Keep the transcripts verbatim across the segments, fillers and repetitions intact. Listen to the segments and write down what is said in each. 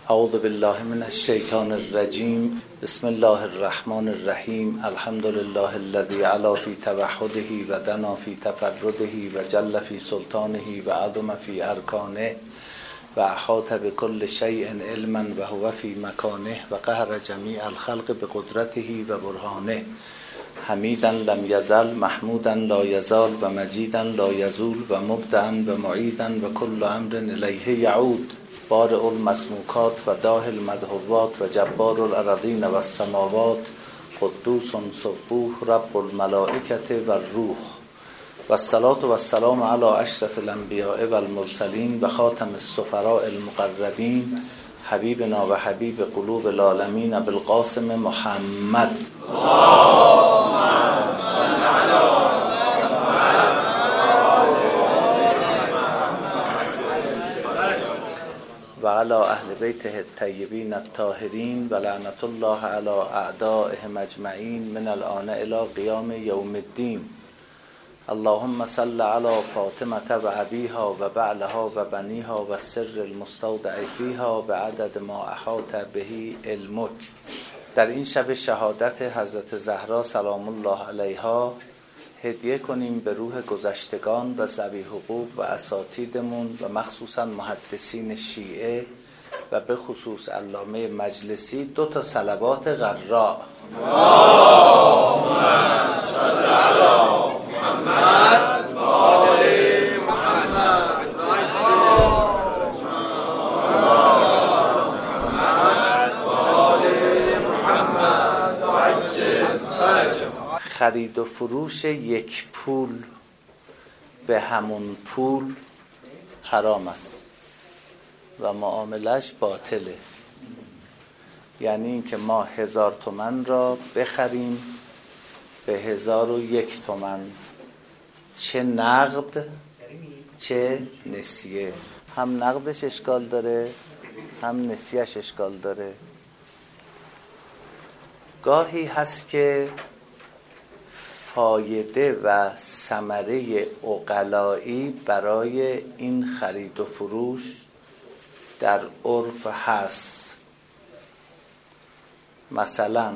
اعوذ بالله من الشیطان الرجیم. بسم الله الرحمن الرحیم. الحمد لله الذي علا فی توحده و دنا فی تفرده و جل فی سلطانه و عظم فی ارکانه و احاط بكل شیء علما و هو فی مکانه و قهر جمیع الخلق بقدرته و برهانه. حمیدا لم یزل، محمودا لا یزال، و مجیدا لا یزول، و مبدعا و معیدا و کل امر الیه یعود. بارئ المسموکات و داهی المدهورات و جبار الارضین و السماوات. قدوس سبوح رب الملائکة و الروح. و الصلاة و السلام علی اشرف الانبیاء و المرسلین و خاتم السفراء المقربین حبیبنا و حبیب قلوب العالمین بالقاسم محمد. و علی اهل بیته الطیبین الطاهرین و لعنت الله علی اعدائهم اجمعین من الآن الی قیام یوم الدین. اللهم صل علی فاطمة و ابیها و بعلها و بنیها و سر المستودع فیها بعدد ما احاط به علمک. در این شب شهادت حضرت زهرا سلام الله علیها هدیه کنیم به روح گذشتگان و ذوی حقوق و اساتیدمون و مخصوصا محدثین شیعه و به خصوص علامه مجلسی دو تا صلوات غراء. اللهم صل علی محمد و آل محمد. خرید و فروش یک پول به همون پول حرام است و معاملش باطله. یعنی اینکه ما هزار تومن را بخریم به هزار و یک تومن، چه نقد چه نسیه. هم نقدش اشکال داره هم نسیهش اشکال داره. گاهی هست که فایده و ثمره عقلایی برای این خرید و فروش در عرف هست. مثلا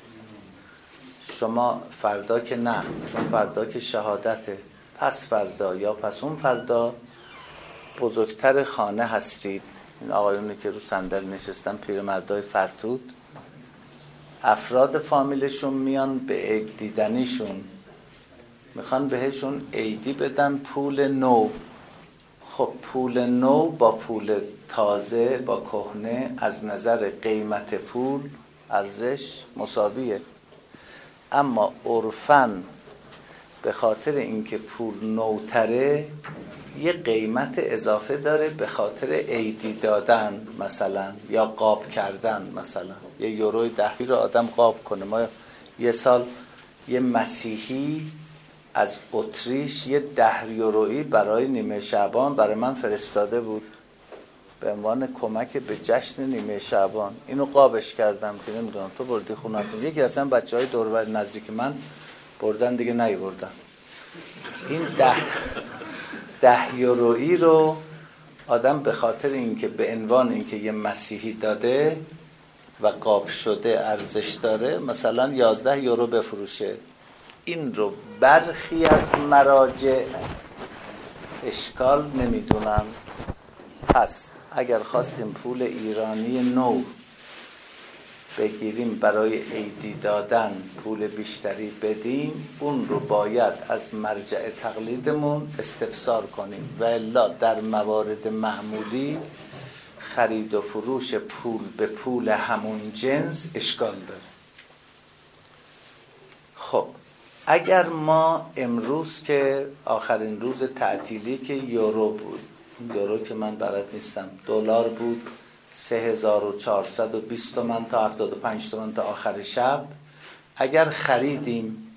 شما فردا که نه، چون فردا که شهادته، پس فردا یا پس اون فردا بزرگتر خانه هستید. این آقایونی که رو صندل نشستن، پیرمردای فرتود، افراد فامیلشون میان به عید دیدنیشون، میخوان بهشون عیدی بدن پول نو. خب پول نو با پول تازه با کهنه از نظر قیمت پول ارزش مساویه، اما عرفاً به خاطر اینکه پول نوتره یه قیمت اضافه داره به خاطر عیدی دادن مثلا یا قاب کردن. مثلا یه یوروی دهی رو آدم قاب کنه. ما یه سال یه مسیحی از اتریش یه ده یورویی برای نیمه شعبان برای من فرستاده بود به عنوان کمک به جشن نیمه شعبان. اینو قابش کردم که نمیدونم تو بردی خونتون. یکی اصلا بچه های دور و نزدیک من بردن دیگه نی بردن. این ده ده یورویی رو آدم به خاطر اینکه به عنوان اینکه یه مسیحی داده و قاب شده ارزش داره مثلا یازده یورو بفروشه. این رو برخی از مراجع اشکال نمیدونن. پس اگر خواستیم پول ایرانی نو بگیریم برای عیدی دادن، پول بیشتری بدیم، اون رو باید از مرجع تقلیدمون استفسار کنیم و الا در موارد معمولی خرید و فروش پول به پول همون جنس اشکال داره. خب اگر ما امروز که آخرین روز تعطیلی که یورو بود، یورو که من بلد نیستم، دلار بود سه هزار و چهارصد و بیست تومن تا هفتاد و پنج تومن تا آخر شب، اگر خریدیم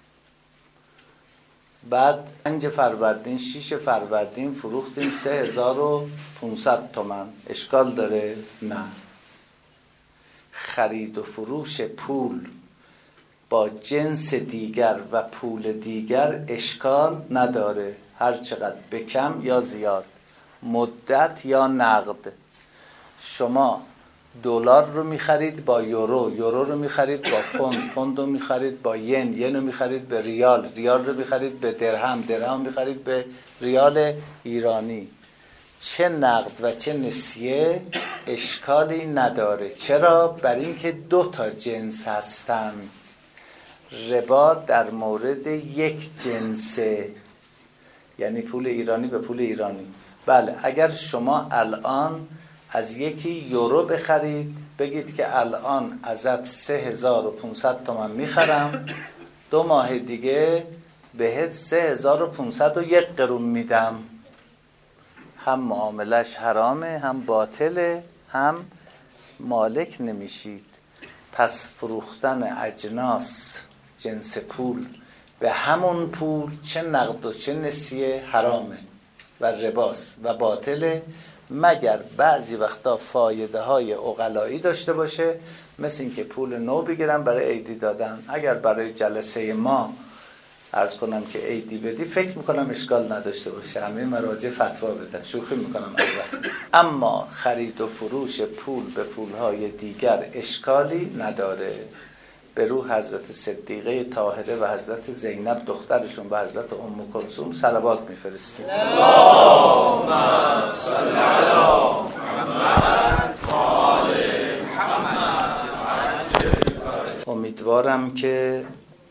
بعد پنج فروردین شش فروردین فروختیم سه هزار و پانصد تومن، اشکال داره؟ نه. خرید و فروش پول با جنس دیگر و پول دیگر اشکال نداره، هر چقدر بکم یا زیاد، مدت یا نقد. شما دلار رو میخرید با یورو، یورو رو میخرید با پوند، پوند رو میخرید با ین، ین رو میخرید به ریال، ریال رو میخرید به درهم، درهم میخرید به ریال ایرانی. چه نقد و چه نسیه اشکالی نداره. چرا؟ بر این که دو تا جنس هستن. ربا در مورد یک جنسه، یعنی پول ایرانی به پول ایرانی. بله، اگر شما الان از یکی یورو بخرید، بگید که الان ازت سه هزار و پانصد تومان میخرم، دو ماه دیگه بهت سه هزار و پانصد و یک قرون میدم، هم معاملش حرامه، هم باطله، هم مالک نمیشید. پس فروختن اجناس جنس پول به همون پول، چه نقد و چه نسیه، حرامه و رباست و باطله، مگر بعضی وقتا فایده های عقلایی داشته باشه، مثل این که پول نو بگیرم برای عیدی دادن. اگر برای جلسه ما عرض کنم که عیدی بدی، فکر میکنم اشکال نداشته باشه، همه مراجع فتوا بدن، شوخی میکنم البته. اما خرید و فروش پول به پولهای دیگر اشکالی نداره. به روح حضرت صدیقه طاهره و حضرت زینب دخترشون و حضرت ام کلثوم صلوات میفرستیم. اللهم صل علی محمد و آل محمد. امیدوارم که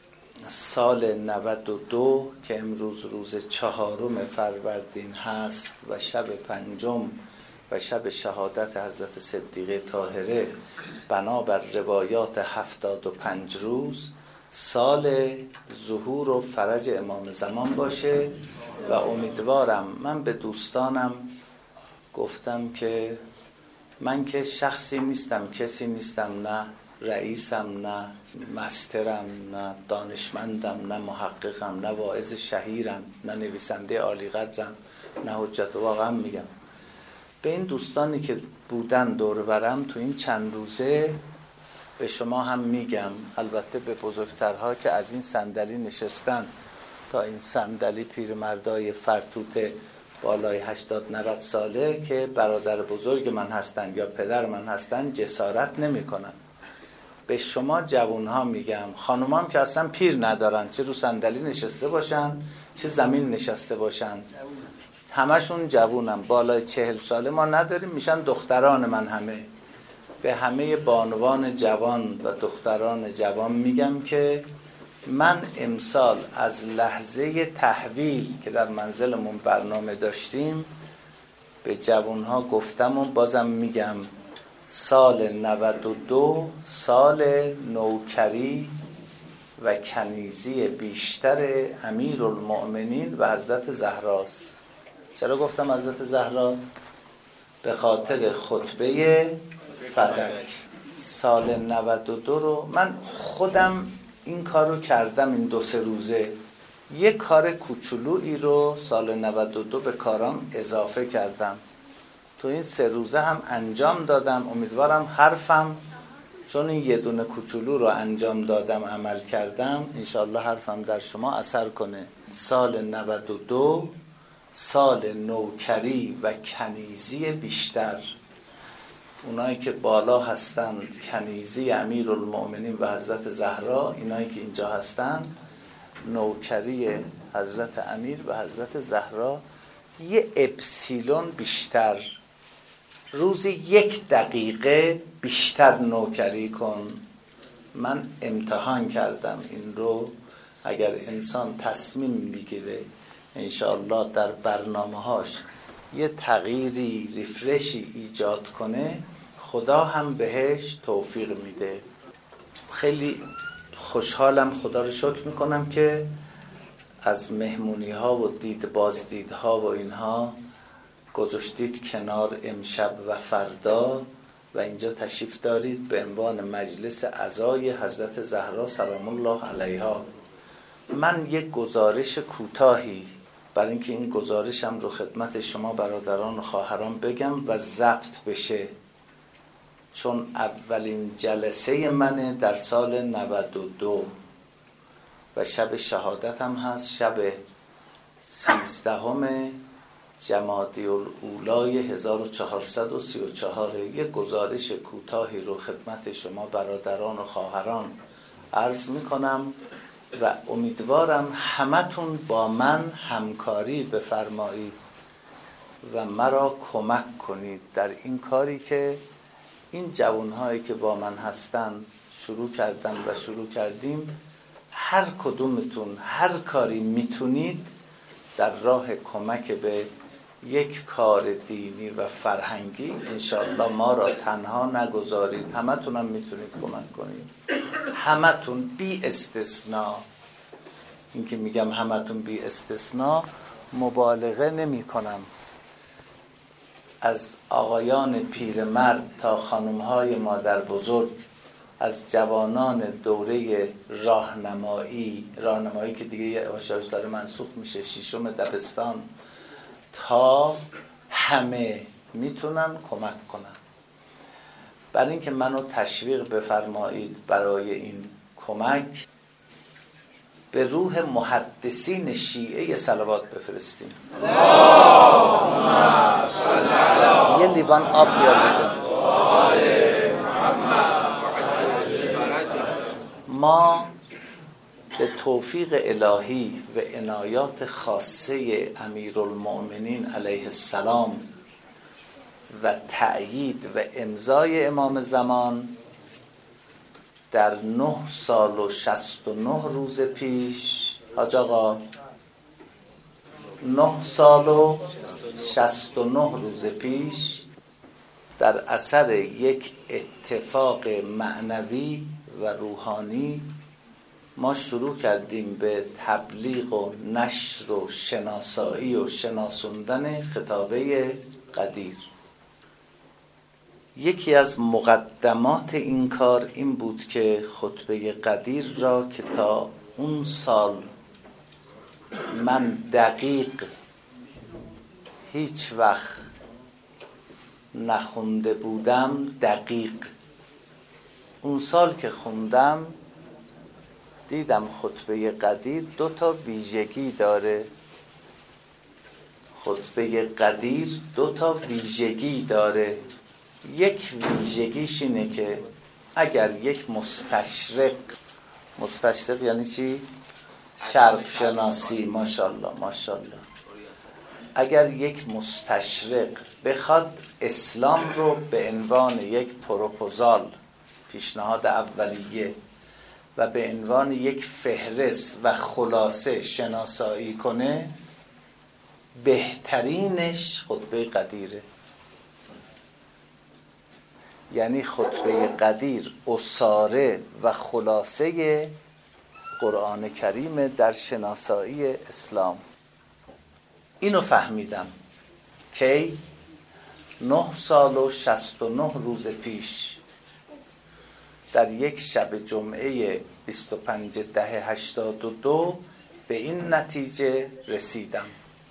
سال نود و دو که امروز روز چهارم فروردین هست و شب پنجم و شب شهادت حضرت صدیقه طاهره بنابر روایات هفتاد و پنج روز، سال ظهور و فرج امام زمان باشه. و امیدوارم، من به دوستانم گفتم که من که شخصی نیستم، کسی نیستم، نه رئیسم، نه مسترم، نه دانشمندم، نه محققم، نه واعظ شهیرم، نه نویسنده عالی قدرم، نه حجت. واقعا میگم به این دوستانی که بودن دور برم تو این چند روزه، به شما هم میگم، البته به بزرگترها که از این صندلی نشستن تا این صندلی پیرمردای فرتوت بالای هشتاد نود ساله که برادر بزرگ من هستن یا پدر من هستن، جسارت نمی کنن. به شما جوانها میگم، خانومام که اصلا پیر ندارن، چه رو صندلی نشسته باشن چه زمین نشسته باشن، همشون جوونم، بالای چهل ساله ما نداریم، میشن دختران من. همه به همه بانوان جوان و دختران جوان میگم که من امسال از لحظه تحویل که در منزلمون برنامه داشتیم به جوانها گفتم و بازم میگم، سال نود و دو سال نوکری و کنیزی بیشتر امیرالمؤمنین و حضرت زهراست. چرا گفتم حضرت زهرا؟ به خاطر خطبه فدک. سال نود و دو رو من خودم این کار رو کردم، این دو سه روزه یک کار کوچولویی رو سال نود و دو به کارام اضافه کردم، تو این سه روزه هم انجام دادم. امیدوارم حرفم، چون این یه دونه کوچولو رو انجام دادم، عمل کردم، انشالله حرفم در شما اثر کنه. سال نود و دو سال نوکری و کنیزی بیشتر، اونایی که بالا هستند کنیزی امیرالمؤمنین و حضرت زهرا، اینایی که اینجا هستند نوکری حضرت امیر و حضرت زهرا، یه اپسیلون بیشتر، روزی یک دقیقه بیشتر نوکری کن. من امتحان کردم این رو، اگر انسان تصمیم میگیره انشاءالله در برنامه‌هاش یه تغییری، ریفرشی ایجاد کنه، خدا هم بهش توفیق میده. خیلی خوشحالم، خدا رو شکر میکنم که از مهمونی ها و دید بازدید ها و اینها گذاشتید کنار امشب و فردا و اینجا تشریف دارید به عنوان مجلس عزای حضرت زهرا سلام الله علیها. من یک گزارش کوتاهی برای اینکه این گزارشم رو خدمت شما برادران و خواهران بگم و ضبط بشه، چون اولین جلسه منه در سال نود و دو و شب شهادتم هست، شب سیزدهم جمادی الاولای هزار و چهارصد و سی و چهار. یک گزارش کوتاهی رو خدمت شما برادران و خواهران عرض میکنم و امیدوارم همتون با من همکاری بفرمایید و مرا کمک کنید در این کاری که این جوانهایی که با من هستن شروع کردن و شروع کردیم. هر کدومتون هر کاری میتونید در راه کمک به یک کار دینی و فرهنگی انشاءالله ما را تنها نگذارید. همتون هم میتونید کمک کنید، همتون بی استثناء. این که میگم همتون بی استثناء مبالغه نمی کنم. از آقایان پیرمرد تا خانمهای مادر بزرگ، از جوانان دوره راهنمایی راهنمایی که دیگه یواش یواش داره منسوخ میشه، ششم دبستان، تا همه میتونن کمک کنن. برای اینکه منو تشویق بفرمایید برای این کمک، به روح محدثین شیعه صلوات بفرستیم. یه لیوان آب بیار. ما به توفیق الهی و عنایات خاصه امیرالمؤمنین علیه السلام و تأیید و امضای امام زمان در نه سال و شصت و نه روز پیش، حاج آقا، نه سال و شصت و نه روز پیش، در اثر یک اتفاق معنوی و روحانی ما شروع کردیم به تبلیغ و نشر و شناسایی و شناسوندن خطابه قدیر. یکی از مقدمات این کار این بود که خطبه قدیر را که تا اون سال من دقیق هیچ وقت نخونده بودم، دقیق اون سال که خوندم دیدم خطبه قدیر دو تا ویژگی داره. خطبه قدیر دو تا ویژگی داره. یک ویژگیش اینه که اگر یک مستشرق، مستشرق یعنی چی؟ شرق شناسی، ماشاءالله ماشاءالله، اگر یک مستشرق بخواد اسلام رو به عنوان یک پروپوزال، پیشنهاد اولیه و به عنوان یک فهرست و خلاصه شناسایی کنه، بهترینش خطبه قدیره. یعنی خطبه قدیر اساره و خلاصه قرآن کریم در شناسایی اسلام. اینو فهمیدم که نه سال و شصت و نه روز پیش در یک شب جمعه بیست و پنج ده هشتاد و دو به این نتیجه رسیدم.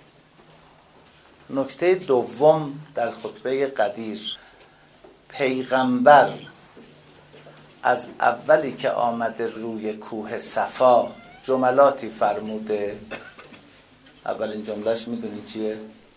نکته دوم در خطبه قدیر، پیغمبر از اولی که آمده روی کوه صفا جملاتی فرموده. اولین جملهش میدونی چیه؟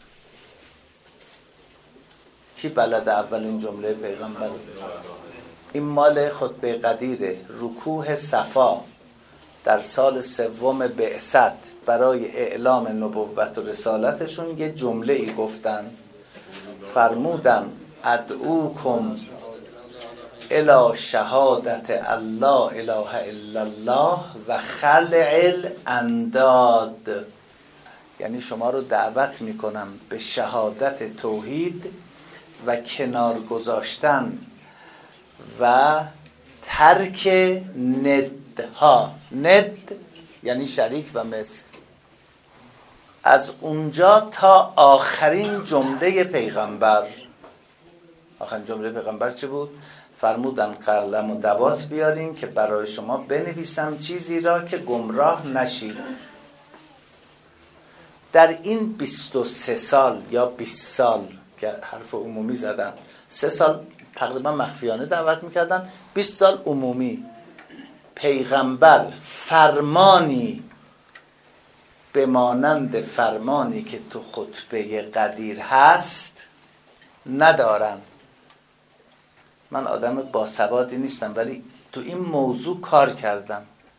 کی بلد اولین جمله پیغمبر؟ این مال خطبه قدیره. رو کوه صفا در سال سوم بعثت برای اعلام نبوت و رسالتشون یه جمله ای گفتن، فرمودن ادعوکم الی شهادت الله اله الا الله و خلع الانداد. یعنی شما رو دعوت میکنم به شهادت توحید و کنار گذاشتن و ترک ندها. ند یعنی شریک و مثل. از اونجا تا آخرین جمله پیغمبر. آخرین جمله پیغمبر چه بود؟ فرمودن قلم و دوات بیارین که برای شما بنویسم چیزی را که گمراه نشید. در این بیست و سه سال یا بیست سال که حرف عمومی زدن، سه سال تقریبا مخفیانه دعوت میکردن، بیست سال عمومی، پیغمبر فرمانی به مانند فرمانی که تو خطبه قدیر هست ندارن. من آدم باسوادی نیستم ولی تو این موضوع کار کردم.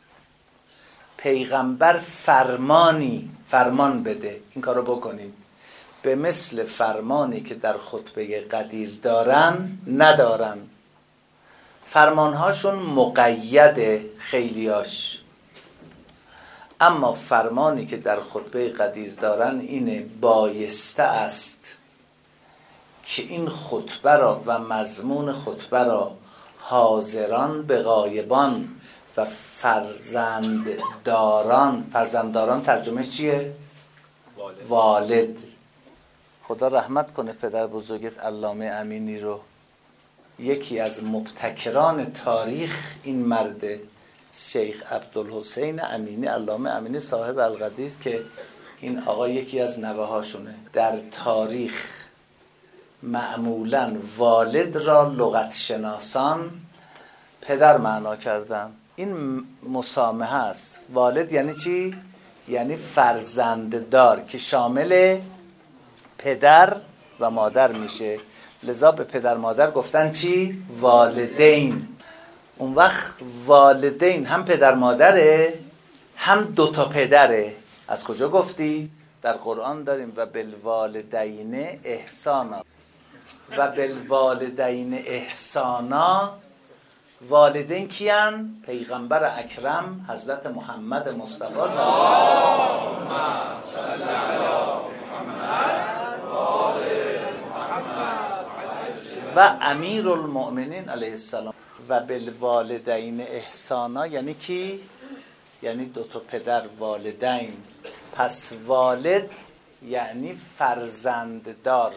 پیغمبر فرمانی فرمان بده، این کارو بکنید، به مثل فرمانی که در خطبه قدیر دارن ندارن. فرمانهاشون مقیده خیلیاش، اما فرمانی که در خطبه قدیر دارن اینه: بایسته است که این خطبه را و مضمون خطبه را حاضران به غایبان و فرزندداران، فرزندداران ترجمه چیه؟ والد. والد. خدا رحمت کنه پدر بزرگت علامه امینی رو. یکی از مبتکران تاریخ این مرد شیخ عبدالحسین امینی، علامه امینی صاحب القدیر، که این آقا یکی از نوه هاشونه. در تاریخ معمولاً والد را لغت شناسان پدر معنا کردن. این مسامحه است. والد یعنی چی؟ یعنی فرزنددار که شامل پدر و مادر میشه. لذا به پدر مادر گفتن چی؟ والدین. اون وقت والدین هم پدر مادره هم دوتا پدره. از کجا گفتی؟ در قرآن داریم و بالوالدین احسانا. و بالوالدین احسانا، والدین کیان؟ پیغمبر اکرم حضرت محمد مصطفی صلی الله علیه و امیر المؤمنین علیه السلام. و بالوالدین احسانا یعنی کی؟ یعنی دو تا پدر، والدین. پس والد یعنی فرزنددار.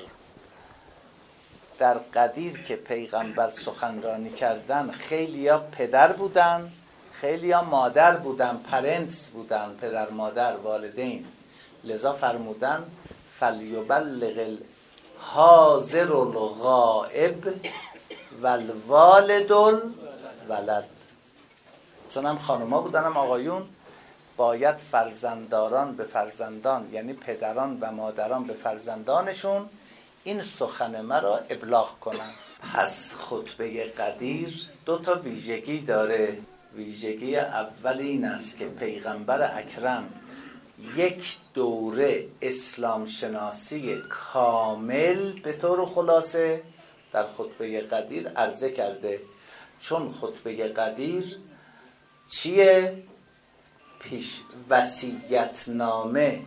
در قدیر که پیغمبر سخنرانی کردن، خیلی ها پدر بودن، خیلی ها مادر بودن، پرنتس بودن، پدر مادر والدین. لذا فرمودن فلیبلغ الحاضر الغائب والوالد الولد. چون هم خانوما بودن هم آقایون، باید فرزندداران به فرزندان، یعنی پدران و مادران به فرزندانشون، این سخن مرا ابلاغ کنن. پس خطبه قدیر دو تا ویژگی داره. ویژگی اول این است که پیغمبر اکرم یک دوره اسلام شناسی کامل به طور خلاصه در خطبه قدیر عرضه کرده. چون خطبه قدیر چیه؟ پیش وصیت‌نامه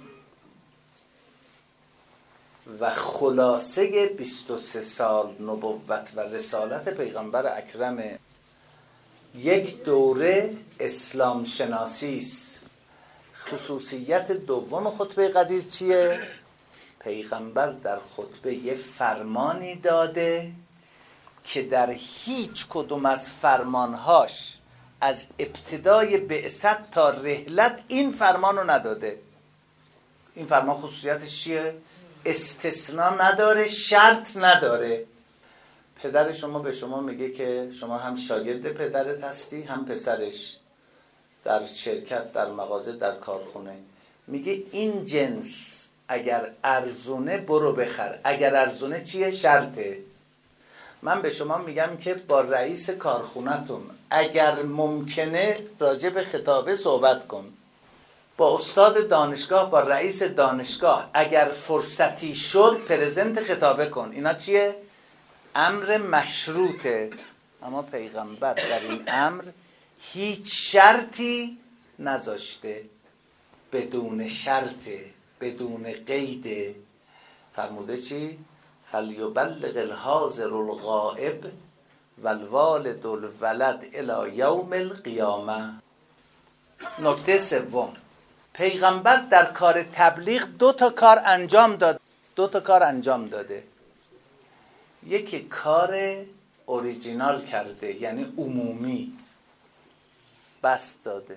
و خلاصه بیست و سه سال نبوت و رسالت پیغمبر اکرم. یک دوره اسلام شناسی است. خصوصیت دوم خطبه قدیر چیه؟ پیغمبر در خطبه یه فرمانی داده که در هیچ کدوم از فرمانهاش از ابتدای بعثت تا رحلت این فرمانو نداده. این فرمان خصوصیتش چیه؟ استثناء نداره، شرط نداره. پدر شما به شما میگه که شما هم شاگرد پدرت هستی هم پسرش، در شرکت، در مغازه، در کارخونه. میگه این جنس اگر ارزونه برو بخر. اگر ارزونه چیه؟ شرطه. من به شما میگم که با رئیس کارخونه‌تون اگر ممکنه راجع به خطابه صحبت کن. با استاد دانشگاه، با رئیس دانشگاه اگر فرصتی شد پرزنت خطابه کن. اینا چیه؟ امر مشروطه. اما پیغمبر در این امر هیچ شرطی نذاشته. بدون شرطه، بدون قیده. فرموده چی؟ فلیبلغ الحاضر الغائب والوالد الولد الی یوم القیامه. نکته سوم، پیغمبر در کار تبلیغ دو تا کار انجام داد. دو تا کار انجام داده. یکی کار اوریجینال کرده، یعنی عمومی بست داده.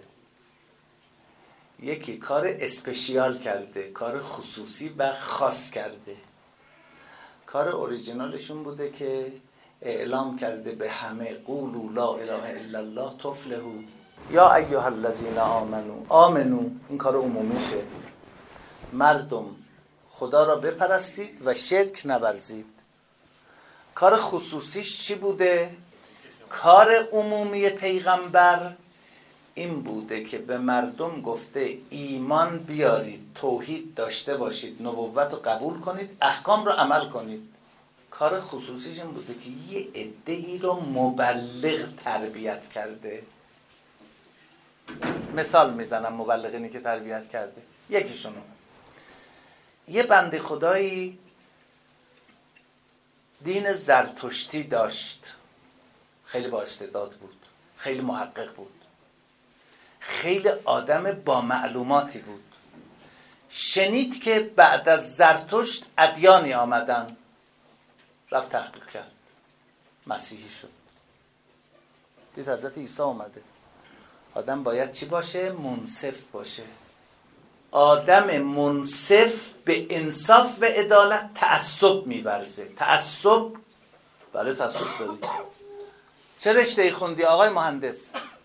یکی کار اسپشیال کرده، کار خصوصی و خاص کرده. کار اوریجینالشون بوده که اعلام کرده به همه قولوا لا اله الا الله تفلحوا یا ایها الذین آمنو آمنو. این کار عمومیشه. مردم خدا را بپرستید و شرک نورزید. کار خصوصیش چی بوده؟ کار عمومی پیغمبر این بوده که به مردم گفته ایمان بیارید، توحید داشته باشید، نبوت رو قبول کنید، احکام رو عمل کنید. کار خصوصیش این بوده که یه عده‌ای رو مبلغ تربیت کرده. مثال میزنم مبلغینی که تربیت کرده. یکیشونو یه بنده خدایی دین زرتشتی داشت، خیلی با استعداد بود، خیلی محقق بود، خیلی آدم با معلوماتی بود. شنید که بعد از زرتشت ادیانی آمدن، رفت تحقیق کرد، مسیحی شد. دید حضرت عیسی اومده. آدم باید چی باشه؟ منصف باشه. آدم منصف به انصاف و عدالت تعصب می‌ورزه. تعصب، بله تعصب دارید. چه رشته‌ای خوندی آقای مهندس؟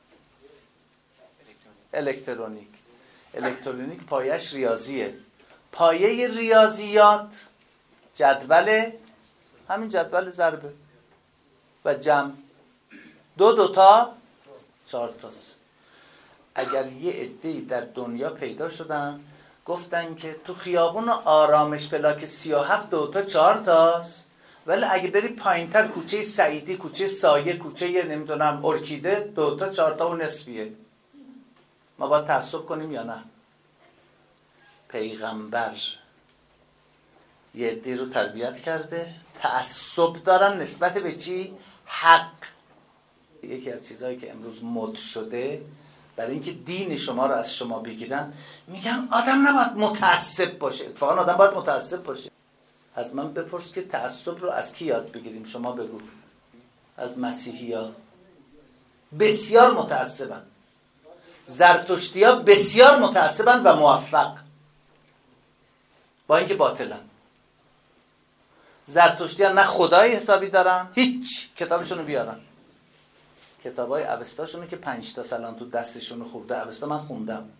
الکترونیک. الکترونیک پایش ریاضیه. پایه ریاضیات جدول، همین جدول ضربه و جمع، دو دوتا چهار تاست. اگر یه عده‌ای در دنیا پیدا شدن گفتن که تو خیابون آرامش بلاک سی و هفت دوتا چهار تاست، ولی اگه بری پایینتر کوچه سعیدی، کوچه سایه، کوچه نمیدونم ارکیده، دوتا چهار تا و نصفیه. ما باید تعصب کنیم یا نه؟ پیغمبر یه عده‌ای رو تربیت کرده تعصب دارن نسبت به چی؟ حق. یکی از چیزهایی که امروز مد شده برای اینکه دین شما رو از شما بگیرن، میگم آدم نباید متعصب باشه. اتفاقا آدم باید متعصب باشه. از من بپرس که تعصب رو از کی یاد بگیریم؟ شما بگو. از مسیحی ها بسیار متعصبن، زرتشتی ها بسیار متعصبن و موفق، با اینکه باطلن. زرتشتی ها نه خدای حسابی دارن، هیچ. کتابشونو بیارن، کتابای اوستاشونو که پنج تا سلام تو دستشونو خورده اوستا، من خوندم.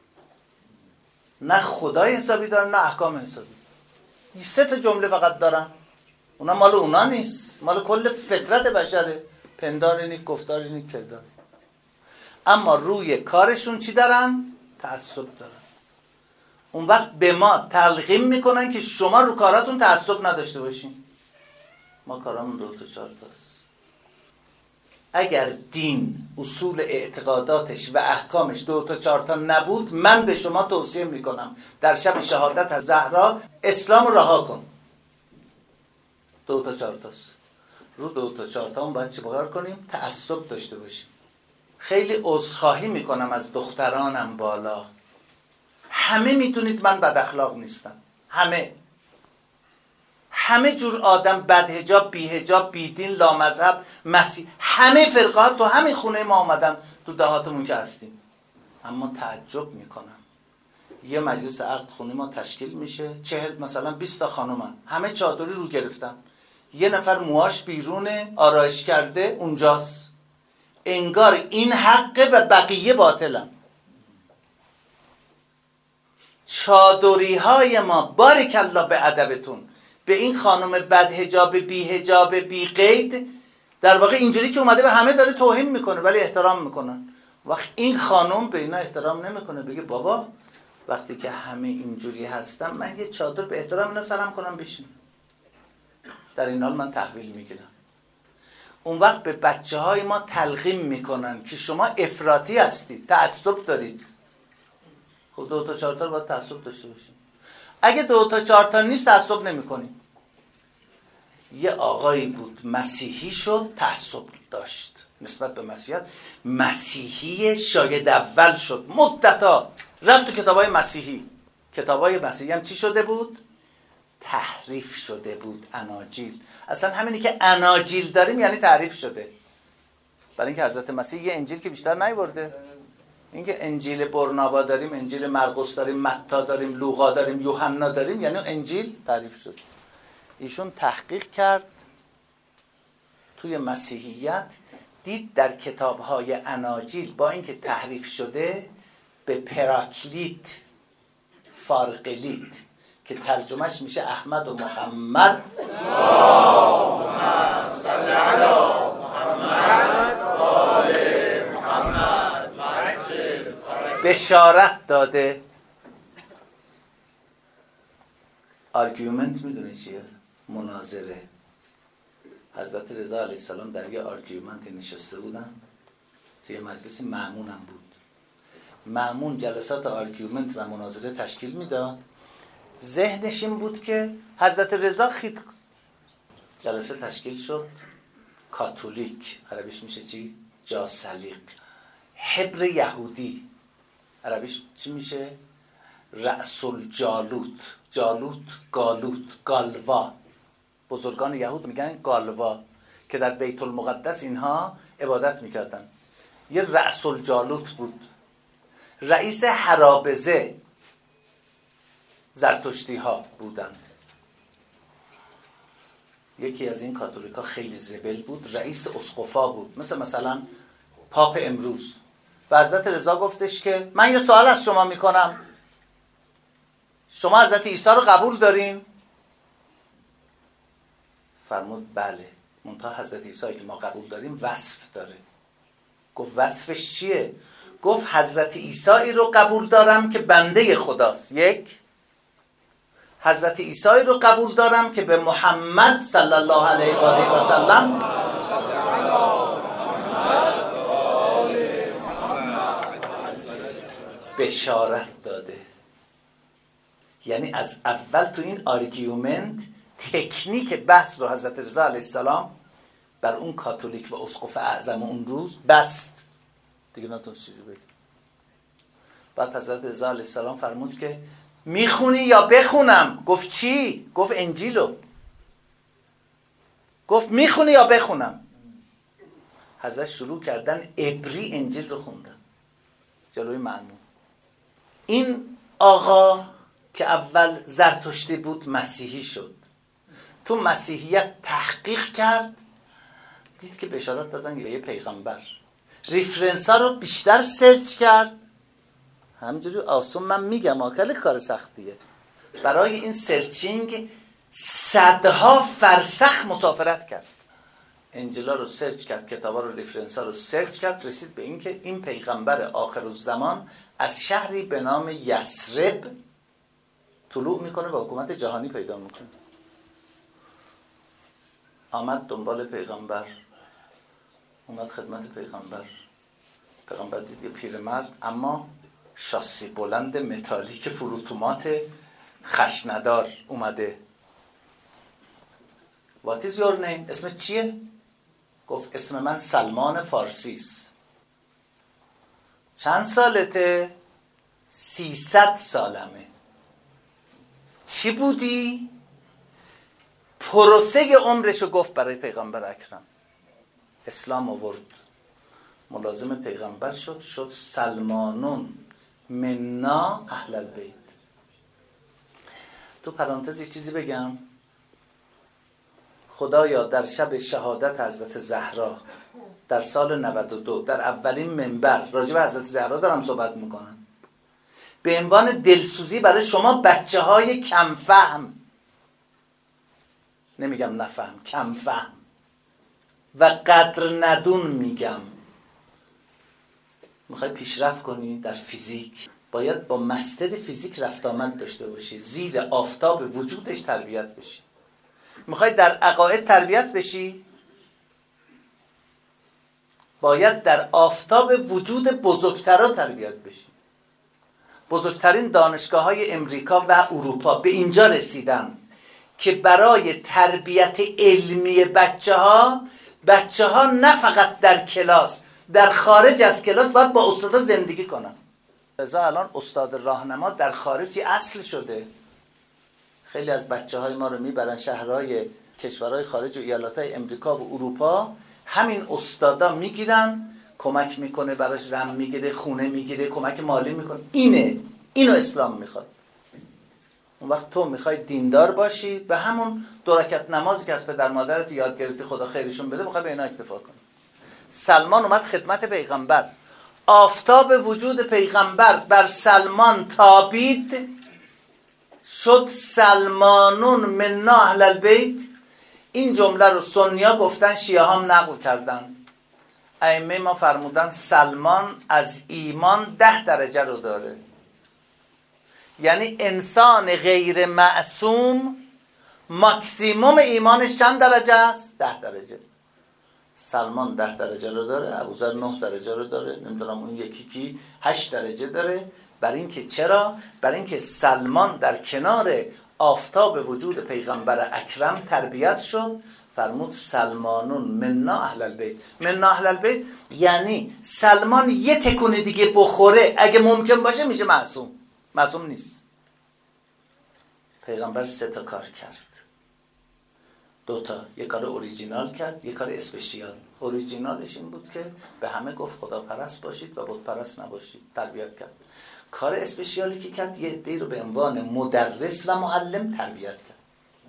نه خدای حسابی دارن نه احکام حسابی. سه تا جمله فقط دارن. اونا مال اونا نیست، مال کل فطرت بشره. پنداری نیست، گفتاری نیست، کرداری. اما روی کارشون چی دارن؟ تعصب دارن. اون وقت به ما تلقین میکنن که شما رو کاراتون تعصب نداشته باشین. ما کارامون دو تا چهار تاست. اگر دین اصول اعتقاداتش و احکامش دو تا چهار تا نبود، من به شما توصیه میکنم در شب شهادت از زهرا اسلام رو رها کن. دو تا چهار تاست. رو دو تا چهار تا هم باید چی بگار کنیم؟ تعصب داشته باشیم. خیلی عذرخواهی میکنم از دخترانم بالا. همه میدونید من بد اخلاق نیستم. همه همه جور آدم، بد حجاب، بی حجاب، بی دین، لامذهب، مسیح، همه فرقات تو همین خونه ما آمدن، تو دهاتمون که هستیم. اما تعجب میکنم یه مجلس عقد خونه ما تشکیل میشه، چهل مثلا بیست تا خانومن، همه چادری رو گرفتن، یه نفر موهاش بیرونه، آرایش کرده اونجاست، انگار این حقه و بقیه باطلن. چادری های ما بارک الله به ادبتون به این خانم بد حجاب، بی حجاب، بی قید، در واقع اینجوری که اومده به همه داره توهین میکنه ولی احترام میکنن. وقت این خانم به اینا احترام نمیکنه، بگه بابا وقتی که همه اینجوری هستن من یه چادر به احترام اینا سلام کنم بشین. در این حال من تحویل میگیرم. اون وقت به بچه های ما تلقین میکنن که شما افراطی هستید، تعصب دارید. خب دو تا چهار تا باید تعصب داشته باشیم. اگه دو تا چهار تا نیست تعصب نمی‌کنیم. یه آقایی بود مسیحی شد، تعصب داشت نسبت به مسیحیت، مسیحی شاگرد اول شد، مدتا رفت تو کتابای مسیحی. کتابای مسیحی هم چی شده بود؟ تحریف شده بود. اناجیل، اصلا همینی که اناجیل داریم یعنی تحریف شده. برای اینکه حضرت مسیح یه انجیل که بیشتر نیورده. اینکه انجیل برنابا داریم، انجیل مرقس داریم، متی داریم، لوقا داریم، یوحنا داریم، یعنی انجیل تعریف شد. ایشون تحقیق کرد توی مسیحیت، دید در کتاب‌های اناجیل با اینکه تحریف شده به پراکلیت فارقلیت که ترجمهش میشه احمد و محمد صلی علی محمد آل محمد بشارت داده. آرگومنت میدونی چیه؟ مناظره. حضرت رضا علیه السلام در یه آرگومنت نشسته بودن، توی مجلس مأمون هم بود. مأمون جلسات آرگومنت و مناظره تشکیل میداد. ذهنش این بود که حضرت رضا خید. جلسه تشکیل شد. کاتولیک عربیش میشه چی؟ جاسلیق. حبر یهودی عربیش چی میشه؟ رأس الجالوت. جالوت، گالوت، گالوا. بزرگان یهود میگن گالوا که در بیت المقدس اینها عبادت میکردن. یه رأس الجالوت بود، رئیس حرابزه زرتشتی ها بودن. یکی از این کاتولیکا خیلی زبل بود، رئیس اسقفا بود، مثل مثلا پاپ امروز. و حضرت رضا گفتش که من یه سوال از شما میکنم، شما حضرت عیسی رو قبول دارین؟ فرمود بله، منتها حضرت عیسی که ما قبول داریم وصف داره. گفت وصفش چیه؟ گفت حضرت عیسی رو قبول دارم که بنده خداست، یک. حضرت عیسی رو قبول دارم که به محمد صلی الله علیه و آله و سلم بشارت داده. یعنی از اول تو این آرگومنت تکنیک بحث رو حضرت رضا علیه السلام بر اون کاتولیک و اسقف اعظم اون روز بست. دیگه نتونست چیزی بگه. بعد حضرت رضا علیه السلام فرمود که میخونی یا بخونم؟ گفت چی؟ گفت انجیلو. گفت میخونی یا بخونم؟ حضرت شروع کردن عبری انجیل رو خوندن جلوی مأمون. این آقا که اول زرتشتی بود مسیحی شد. تو مسیحیت تحقیق کرد، دید که بشارت دادن به یه پیغمبر. ریفرنس ها رو بیشتر سرچ کرد. همینجوری آسون من میگم آکل کار سختیه. برای این سرچینگ صدها فرسخ مسافرت کرد. انجیلا رو سرچ کرد، کتابا رو، ریفرنس ها رو سرچ کرد، رسید به این که این پیغمبر آخر الزمان از شهری به نام یثرب طلوع میکنه و حکومت جهانی پیدا میکنه. آمد دنبال پیغمبر، اومد خدمت پیغمبر. پیغمبر دید یه پیرمرد اما شاسی بلند متالیک فروتومات خشندار اومده. What is your name؟ اسمت چیه؟ گفت اسم من سلمان فارسیست. چند سالته؟ سیصد سالمه. چی بودی؟ پروسه عمرشو گفت برای پیغمبر اکرم. اسلام آورد، ملازم پیغمبر شد، شد سلمانون منا اهل البیت. تو پرانتز یه چیزی بگم. خدایا در شب شهادت حضرت زهرا در سال نود و دو در اولین منبر راجع به حضرت زهرا دارم صحبت میکنم، به عنوان دلسوزی برای شما بچه های کم فهم، نمیگم نفهم، کم فهم و قدر ندون میگم، میخوای پیشرفت کنی در فیزیک باید با مستر فیزیک رفت آمد داشته باشی، زیر آفتاب وجودش تربیت بشی. میخوای در عقاید تربیت بشی باید در آفتاب وجود بزرگترا تربیت بشی. بزرگترین دانشگاه های امریکا و اروپا به اینجا رسیدن که برای تربیت علمی بچه ها بچه ها نه فقط در کلاس، در خارج از کلاس باید با استادا زندگی کنن. لذا الان استاد راهنما در خارجی اصل شده. خیلی از بچه های ما رو میبرن شهرهای کشورهای خارج و ایالاتهای امریکا و اروپا، همین استادا میگیرن، کمک میکنه براش، زن میگیره، خونه میگیره، کمک مالی میکنه. اینه اینو اسلام میخواد. اون وقت تو میخوای دیندار باشی، به همون دو رکعت نمازی که از پدر مادرت یاد گرفتی خدا خیرشون بده میخوای به اینا اکتفا کنی. سلمان اومد خدمت پیغمبر، آفتاب وجود پیغمبر بر سلمان تابید، شد سلمانون من اهل البیت. این جمله رو سنیا گفتن، شیعه هم نقل کردن. ائمه ما فرمودن سلمان از ایمان ده درجه رو داره. یعنی انسان غیر معصوم ماکسیموم ایمانش چند درجه است؟ ده درجه. سلمان ده درجه رو داره، ابوذر نه درجه رو داره، نمیدونم اون یکی کی هشت درجه داره. برای اینکه چرا؟ برای اینکه سلمان در کنار آفتاب وجود پیغمبر اکرم تربیت شد. فرمود سلمانون منا اهل البیت. منا اهل البیت یعنی سلمان یه تکونه دیگه بخوره اگه ممکن باشه میشه معصوم. معصوم نیست. پیغمبر سه تا کار کرد. دوتا، یک کار اوریجینال کرد، یک کار اسپشیال. اوریجینالش این بود که به همه گفت خدا پرست باشید و بت پرست نباشید، تربیت کرد. کار اسپشیالی که کرد، یه عده‌ای رو به عنوان مدرس و معلم تربیت کرد.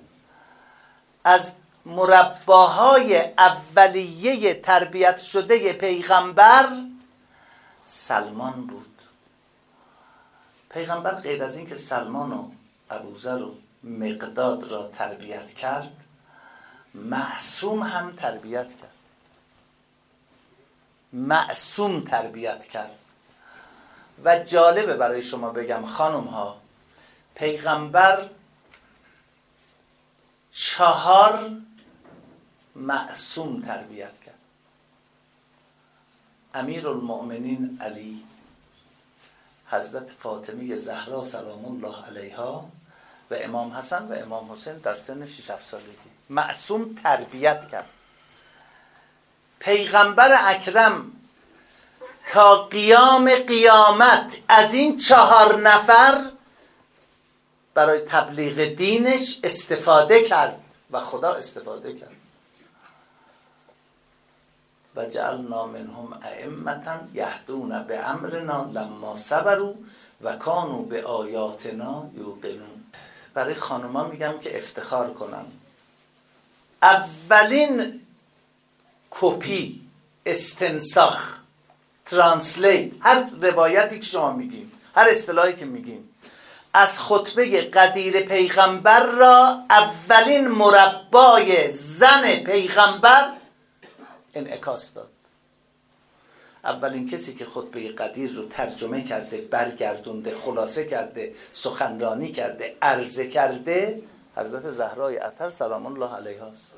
از مرباهای اولیه تربیت شده پیغمبر سلمان بود. پیغمبر غیر از این که سلمان و ابوذر و مقداد را تربیت کرد، معصوم هم تربیت کرد. معصوم تربیت کرد. و جالبه برای شما بگم خانم ها، پیغمبر چهار معصوم تربیت کرد. امیرالمؤمنین علی، حضرت فاطمه زهرا سلام الله علیها و امام حسن و امام حسین در سن شش هفت سالگی معصوم تربیت کرد. پیغمبر اکرم تا قیام قیامت از این چهار نفر برای تبلیغ دینش استفاده کرد و خدا استفاده کرد. و جعلنا منهم ائمة یهدون بامرنا لما صبروا و کانوا بآیاتنا یوقنون. برای خانوما میگم که افتخار کنن. اولین کپی، استنساخ، ترانسلیت، هر روایتی که شما میگیم، هر اصطلاحی که میگیم، از خطبه قدیر پیغمبر را اولین مربای زن پیغمبر انعکاس داد. اولین کسی که خطبه قدیر رو ترجمه کرده، برگردونده، خلاصه کرده، سخنرانی کرده، عرضه کرده، حضرت زهرای اطهر سلام الله علیها است.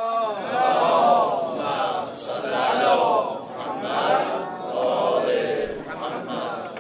اللهم صل علی محمد و آل محمد.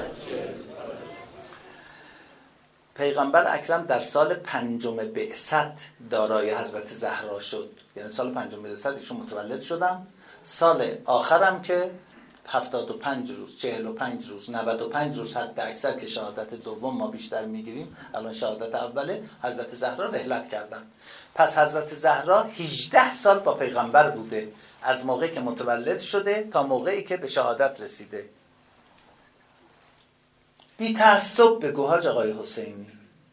پیغمبر اکرم در سال پنجم بعثت دارای حضرت زهرا شد. یعنی سال پنجم بعثت ایشون متولد شدن. سال آخرم که هفتاد و پنج روز، چهل و پنج روز، نود و پنج روز حد اکثر که شهادت دوم ما بیشتر میگیریم، الان شهادت اوله، حضرت زهرا رحلت کردن. پس حضرت زهرا هجده سال با پیغمبر بوده، از موقعی که متولد شده تا موقعی که به شهادت رسیده. بی تعصب بگو حاج آقای حسینی،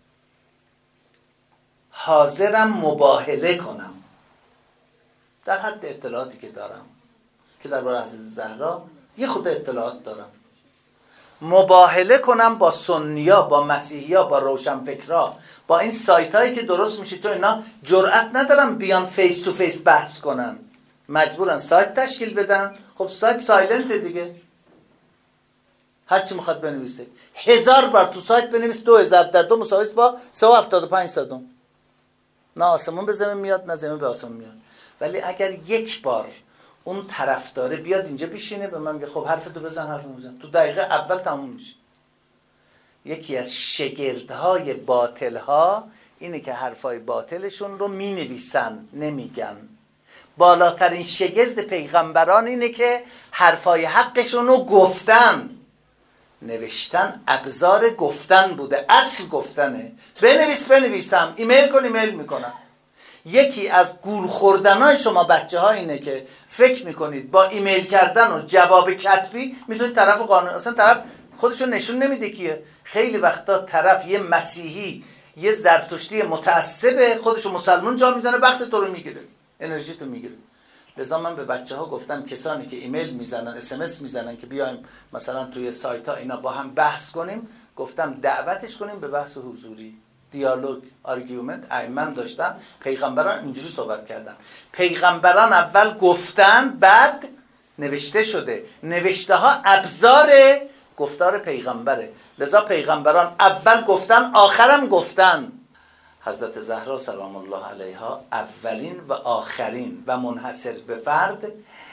حاضرم مباهله کنم در حد اطلاعاتی که دارم که درباره حضرت زهرا یه خود اطلاعات دارم، مباهله کنم با سنیا، با مسیحیا، با روشنفکرا، با این سایت هایی که درست میشه، چون اینا جرأت ندارن بیان فیس تو فیس بحث کنن، مجبورن سایت تشکیل بدن. خب سایت سایلنت دیگه، هرچی میخواد بنویسه. هزار بار تو سایت بنویس دو هزار در دو مساویس با سه و هفتاد و پنج صدم. نه آسمون به زمین میاد نه زمین به آسمون میاد. ولی اگر یک بار اون طرفداره بیاد اینجا بشینه به من بگه خب حرفتو بزن حرفتو بزن، تو دقیقه اول تموم میشه. یکی از شگردهای باطلها اینه که حرفای باطلشون رو مینویسن نمیگن. بالاترین شگرد پیغمبران اینه که حرفای حقشون رو گفتن. نوشتن ابزار گفتن بوده، اصل گفتنه. بنویس بنویسم، ایمیل کن ایمیل میکنم. یکی از گول خوردنای شما بچه ها اینه که فکر میکنید با ایمیل کردن و جواب کتبی میتونید طرف قانون، اصلا طرف خودشو نشون نمیده کیه. خیلی وقتا طرف یه مسیحی، یه زرتشتی متعصب، خودشو مسلمان جا میزنه، وقت تو رو میگیره، انرژی تو میگیره. لذا من به بچه ها گفتم کسانی که ایمیل میزنن، اس ام اس میزنن که بیایم مثلا توی سایت ها اینا با هم بحث کنیم، گفتم دعوتش کنیم به بحث حضوری. دیالوگ، آرگومنت ائمه داشتن، پیغمبران اینجوری صحبت کردن. پیغمبران اول گفتن، بعد نوشته شده. نوشته ها ابزار گفتار پیغمبره، لذا پیغمبران اول گفتن آخرم گفتن. حضرت زهرا سلام الله علیها اولین و آخرین و منحصر به فرد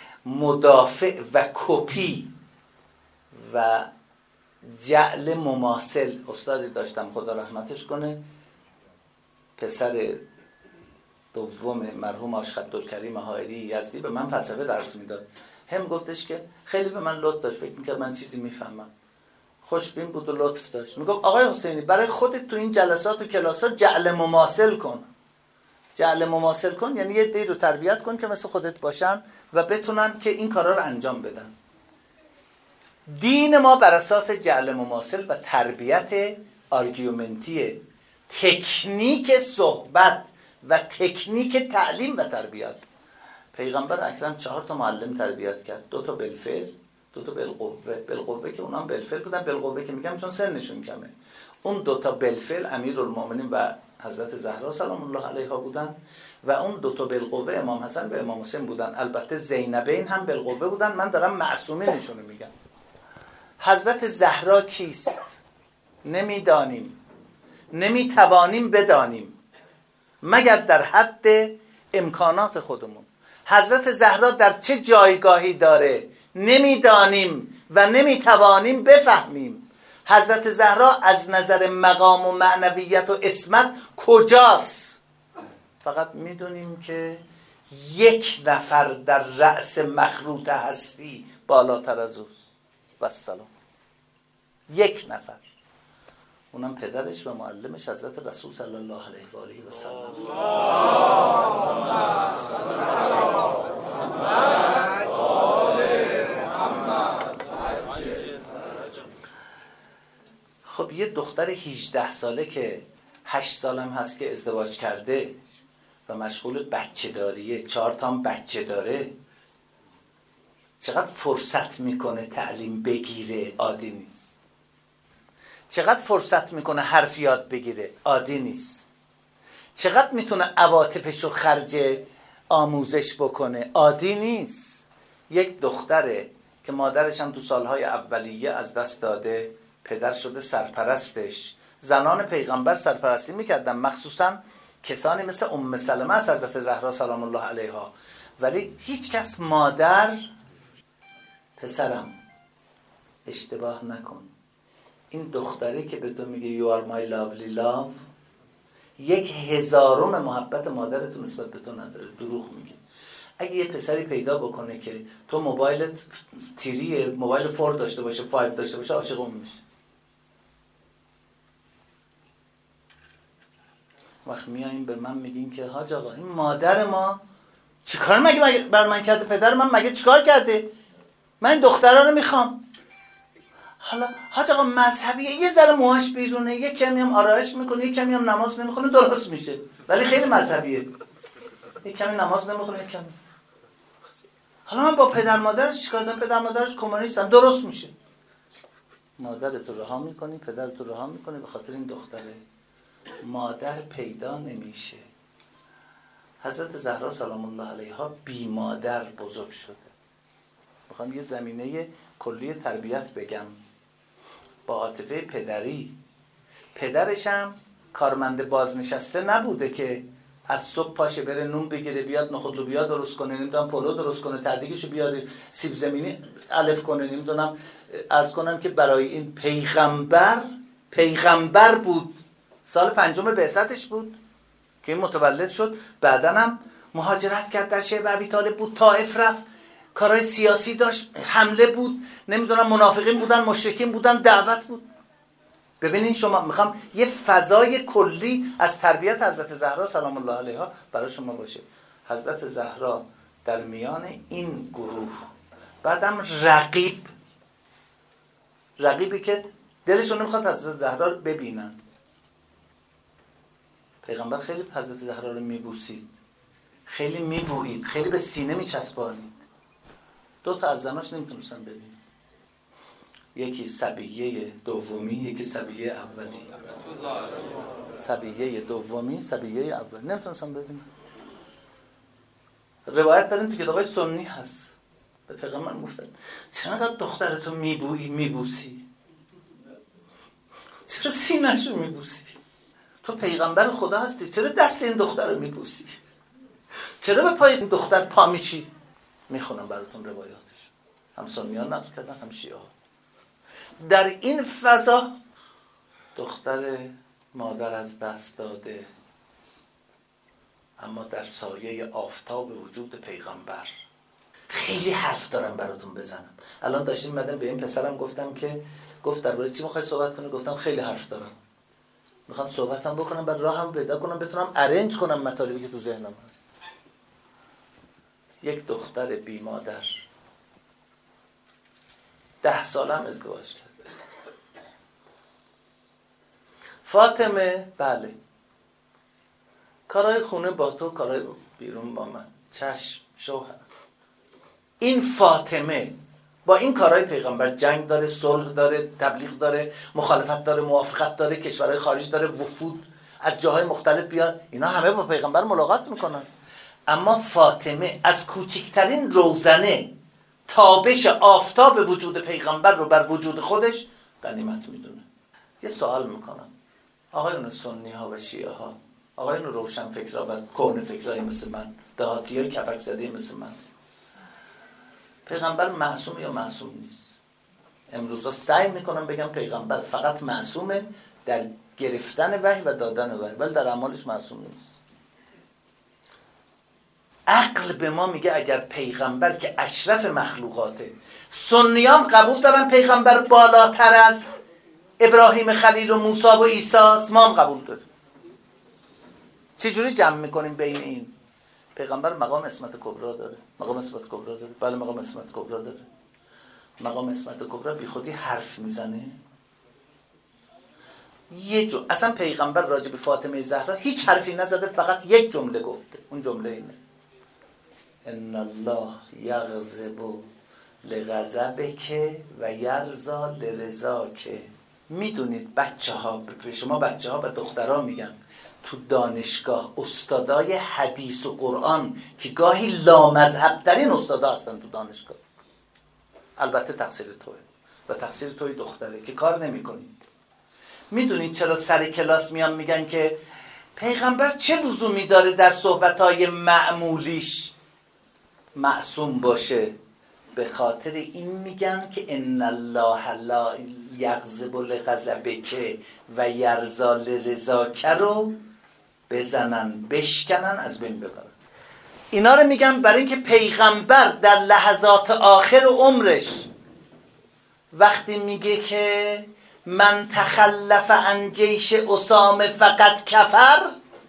مدافع و کپی و جعل مماثل استادی داشتم خدا رحمتش کنه، پسر دوم مرحوم آقای عبدالکریم حائری یزدی، به من فلسفه درس میداد. هم گفتش که خیلی به من لطف داشت، فکر میکرد من چیزی میفهمم، خوشبین بود و لطف داشت. میگفت آقای حسینی برای خودت تو این جلسات و کلاسات جعل مماثل کن. جعل مماثل کن یعنی یه دی رو تربیت کن که مثل خودت باشن و بتونن که این کارا رو انجام بدن. دین ما بر اساس جعل مماثل و تربیت آرگومنتیه، تکنیک صحبت و تکنیک تعلیم و تربیت. پیغمبر اکرم چهار تا معلم تربیت کرد، دو تا بالفعل، دو تا بالقوه. بالقوه که اونام بالفعل بودن، بالقوه که میگم چون سنشون کمه. اون دو تا بالفعل امیرالمومنین و حضرت زهرا سلام الله علیها بودن و اون دو تا بالقوه امام حسن و امام حسین بودن. البته زینبین هم بالقوه بودن. من دارم معصومینشون رو میگم. حضرت زهرا کیست؟ نمیدانیم، نمیتوانیم بدانیم مگر در حد امکانات خودمون. حضرت زهرا در چه جایگاهی داره نمیدانیم و نمیتوانیم بفهمیم. حضرت زهرا از نظر مقام و معنویت و عصمت کجاست؟ فقط میدونیم که یک نفر در رأس مخروط هستی بالاتر از اوست و سلام. یک نفر، اونم پدرش و معلمش حضرت رسول صلی الله علیه و آله و سلم. خب یه دختر هجده ساله که هشت سالم هست که ازدواج کرده و مشغول بچه داریه، چهار تا هم بچه داره، چقدر فرصت میکنه تعلیم بگیره؟ عادی نیست. چقدر فرصت میکنه حرف یاد بگیره؟ عادی نیست. چقدر میتونه عواطفش رو خرج آموزش بکنه؟ عادی نیست. یک دختره که مادرش هم تو سالهای اولیه از دست داده، پدر شده سرپرستش. زنان پیغمبر سرپرستی میکردن، مخصوصا کسانی مثل ام سلمه از حضرت زهرا سلام الله علیها. ولی هیچ کس مادر، پسرم اشتباه نکن، این دختره که به تو میگه you are my lovely love یک هزارم محبت مادرتون نسبت به تو نداره، دروغ میگه. اگه یه پسری پیدا بکنه که تو موبایلت تیریه، موبایل فور داشته باشه، فایو داشته باشه، عاشق اون میشه. وقت میاییم به من میگین که حاج آقا این مادر ما چیکار مگه بر من کرده؟ پدر من مگه چیکار کرده؟ من این دخترها رو میخوام. حالا حاج آقا مذهبیه، یه ذره موهاش بیرونه، یه کمی هم آرایش میکنه، یه کمی هم نماز نمیخونه، درست میشه. ولی خیلی مذهبیه، یه کمی نماز نمیخونه، یه کمی. حالا من با پدر مادرش چیکار دارم؟ پدر مادرش کمونیستن، درست میشه. مادرت رو رها میکنی، پدرت رو رها میکنی به خاطر این دختره. مادر پیدا نمیشه. حضرت زهرا سلام الله علیها بی مادر بزرگ شده. میخوام یه زمینه کلی تربیت بگم. با عاطفه پدری، پدرش هم کارمند بازنشسته نبوده که از صبح پاشه بره نون بگیره، بیاد نخود لوبیا درست کنه، نمیدونم پلو درست کنه، تدیگشو بیاره، سیب زمینی الف کنه، نمیدونم. عرض کنم که برای این پیغمبر پیغمبر بود. سال پنجم بعثتش بود که این متولد شد. بعدن هم مهاجرت کرد، در شیب ابی طالب بود، طائف رفت، کارهای سیاسی داشت، حمله بود، نمیدونم منافقین بودن، مشرکین بودن، دعوت بود. ببینین شما، میخوام یه فضای کلی از تربیت حضرت زهرا سلام الله علیها برای شما باشه. حضرت زهرا در میان این گروه، بعدم رقیب رقیبی که دلشون نمیخواد حضرت زهرا رو ببینن. پیغمبر خیلی حضرت زهرا رو میبوسید، خیلی میبویید، خیلی به سینه میچسبانید. دو تا از زناش نمیتونستن ببینن. یکی سبیه دومی، یکی سبیه اولی. سبیه دومی، سبیه اولی. نمیتونستم ببینم. روایت داریم تو کتابای سنی هست. به پیغمبر گفتن چرا دخترتو میبویی میبوسی؟ چرا سینه‌شو میبوسی؟ تو پیغمبر خدا هستی، چرا دست این دختر رو میبوسی؟ چرا به پای این دختر پا میشی؟ میخونم براتون روایاتش. هم سنیان نقل کردن هم شیعه ها. در این فضا دختر مادر از دست داده، اما در سایه آفتاب وجود پیغمبر. خیلی حرف دارم براتون بزنم. الان داشتیم مدن به این پسرم گفتم که گفت درباره چی میخوای صحبت کنی؟ گفتم خیلی حرف دارم، میخوام صحبتم بکنم، بعد راهم پیدا کنم بتونم ارنج کنم مطالبی که تو ذهنم هست. یک دختر بی مادر ده سالم ازدواج کرده. فاطمه بله کارهای خونه با تو، کارهای بیرون با من. چشم شوهر. این فاطمه با این کارهای پیغمبر جنگ داره، صلح داره، تبلیغ داره، مخالفت داره، موافقت داره، کشورهای خارج داره، وفود از جاهای مختلف بیاد، اینا همه با پیغمبر ملاقات میکنن. اما فاطمه از کوچکترین روزنه تابش آفتاب وجود پیغمبر رو بر وجود خودش غنیمت میدونه. یه سوال میکنم، آقایون سنی ها و شیعه ها، آقایون روشن فکرها و کهنه فکرهای مثل من، دهاتی های کفک زده مثل من، پیغمبر معصوم یا معصوم نیست؟ امروزا سعی میکنم بگم پیغمبر فقط معصومه در گرفتن وحی و دادن وحی، ولی در اعمالش معصوم نیست. عقل به ما میگه اگر پیغمبر که اشرف مخلوقاته، سنیان قبول دارن پیغمبر بالاتر از ابراهیم خلیل و موسی و عیسی است، ما هم قبول داریم. چجوری جمع میکنیم بین این؟ پیغمبر مقام عصمت کبرا داره. مقام عصمت کبرا داره. بله مقام عصمت کبرا داره. مقام عصمت کبرا بی خودی حرف میزنه. یه جو اصلا پیغمبر راجع به فاطمه زهرا هیچ حرفی نزده، فقط یک جمله گفته. اون جمله اینه: ان الله یغضب لغضبک و یرضا لرضاک. میدونید بچه ها، به شما بچه ها و دخترها میگن، تو دانشگاه استادای حدیث و قرآن که گاهی لامذهب ترین استادا هستن تو دانشگاه، البته تقصیر توه و تقصیر توی دختره که کار نمی کنید. میدونید چرا سر کلاس میان میگن که پیغمبر چه لزومی داره در صحبتهای معمولیش معصوم باشه؟ به خاطر این میگن که ان الله لا یغضب لغضبک و یرضا لرضاک رو بزنن بشکنن از بین ببرن. اینا رو میگن برای اینکه پیغمبر در لحظات آخر عمرش وقتی میگه که من تخلف عن جیش اسامه فقط کفر،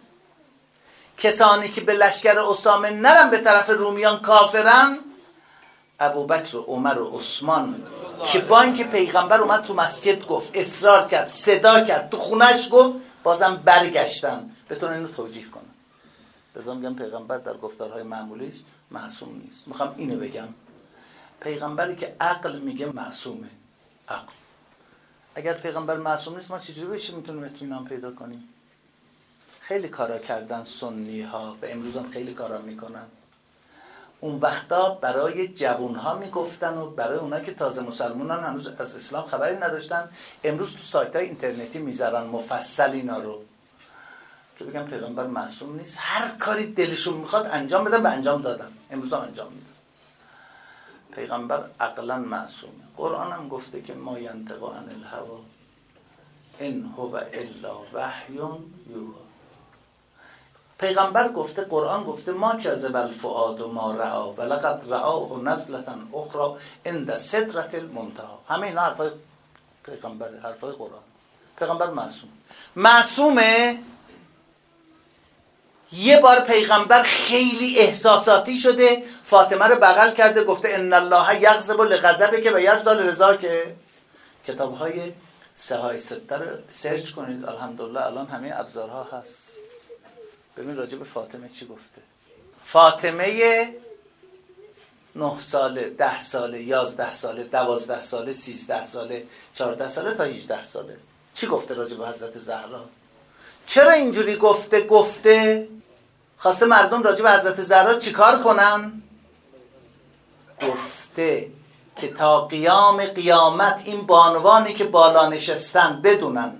کسانی که به لشکر اسامه نرن به طرف رومیان کافرن. ابوبکر و عمر و عثمان که با اینکه پیغمبر اومد تو مسجد گفت، اصرار کرد، صدا کرد، تو خونش گفت، بازم برگشتن بتونن اینو توجیه کنن. لذا میگم پیغمبر در گفتارهای معمولیش معصوم نیست. میخوام اینو بگم، پیغمبری که عقل میگه معصومه، عقل. اگر پیغمبر معصوم نیست ما چجوری بهش میتونیم اطمینان پیدا کنیم؟ خیلی کارا کردن سنی ها و امروز هم خیلی کارا میکنن. اون وقتا برای جوانها میگفتن و برای اونا که تازه مسلمانان هنوز از اسلام خبری نداشتن، امروز تو سایت های اینترنتی میذارن مفصل اینا رو که بگم پیغمبر معصوم نیست، هر کاری دلشون میخواد انجام بدن و انجام دادن، امروز هم انجام میدن. پیغمبر عقلا معصومه. قرآن هم گفته که ما ینطق عن الهوا ان هو الا وحی یوحی. پیغمبر گفته، قرآن گفته ما کذب الفؤاد ما رعا ولقد رعاه نزلة اخرى عند سدرة المنتهی. همه اینا حرفای پیغمبره، حرفای قرآن. پیغمبر معصوم معصومه. یه بار پیغمبر خیلی احساساتی شده، فاطمه رو بغل کرده، گفته ان الله یغضب لغضبک و یرضا لرضاک. کتاب‌های سهای سته رو سرچ کنید، الحمدلله الان همه ابزارها هست. ببین راجع به فاطمه چی گفته. فاطمه نه ساله، ده ساله، یازده ساله، دوازده ساله، سیزده ساله، چهارده ساله تا هجده ساله. چی گفته راجع به حضرت زهرا؟ چرا اینجوری گفته؟ گفته خواسته مردم راجع به حضرت زهرا چیکار کنن؟ گفته که تا قیام قیامت این بانوانی که بالا نشستن بدونن